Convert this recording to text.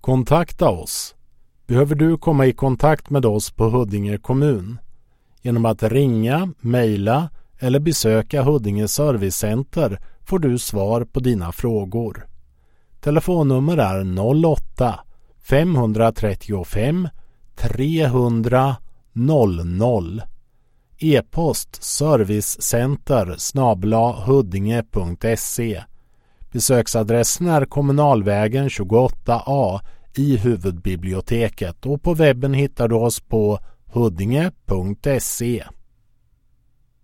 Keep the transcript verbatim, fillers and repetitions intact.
Kontakta oss. Behöver du komma i kontakt med oss på Huddinge kommun? Genom att ringa, mejla eller besöka Huddinge servicecenter får du svar på dina frågor. Telefonnummer är noll åtta fem tre fem tre hundra noll noll. E-post servicecenter snabel-a huddinge punkt se. Besöksadressen är Kommunalvägen tjugoåtta A i huvudbiblioteket och på webben hittar du oss på huddinge punkt se.